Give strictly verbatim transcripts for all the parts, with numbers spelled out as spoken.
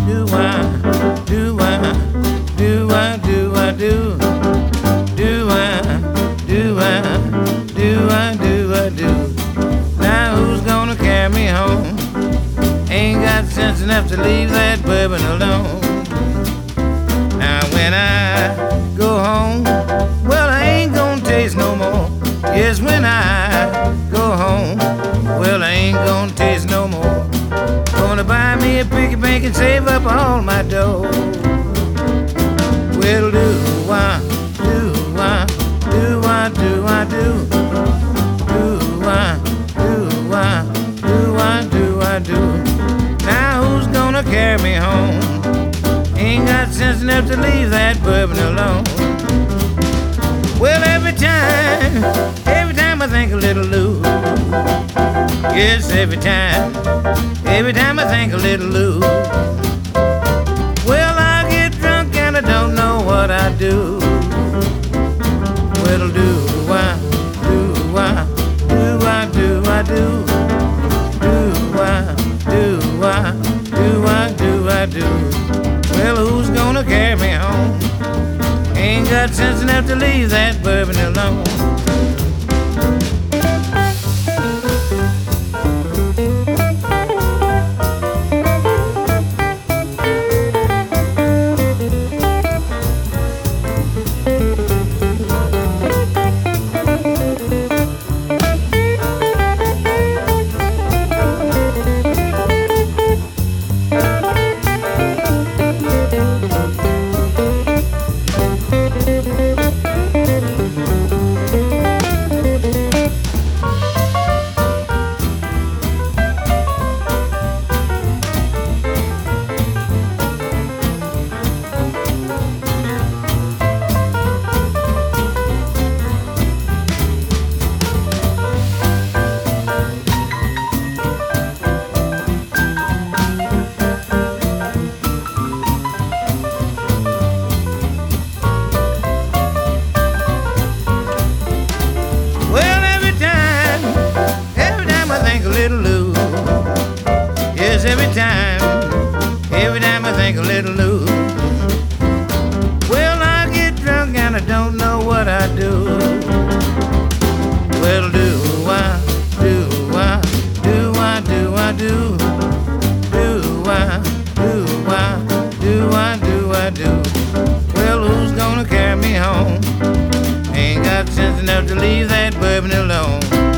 do I, do I, do I, do I, do, do I, do I, do I, do I, do. Now who's gonna carry me home? Ain't got sense enough to leave that bourbon alone. Now when I go home, well I ain't gonna taste no more. Yes, when I go home, well I ain't gonna taste no more. Gonna buy me a piggy bank and save up all my dough. Well, do I, do I, do I, do I, do, do I, do I, do I, do I, do. Now who's gonna carry me home? Ain't got sense enough to leave that bourbon alone. Well, every time, every time I think a little Lou. Yes, every time, every time I think a little Lou. Well, I get drunk and I don't know what I do. Well, do I, do I, do I, do I, do, do I, do I, do I, do I, do. Well, who's gonna carry me home? Ain't got sense enough to leave that bourbon alone. Little Lou. Yes, every time, every time I think a little Lou. Well, I get drunk and I don't know what I do. Well, do I, do I, do I, do I, do, do I, do I, do I, do I, do. Well, who's gonna carry me home? Ain't got sense enough to leave that bourbon alone.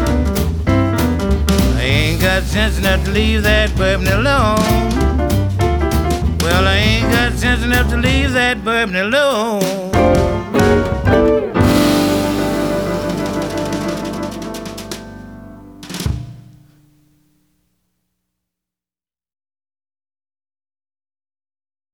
Ain't got sense enough to leave that bourbon alone. Well, I ain't got sense enough to leave that bourbon alone.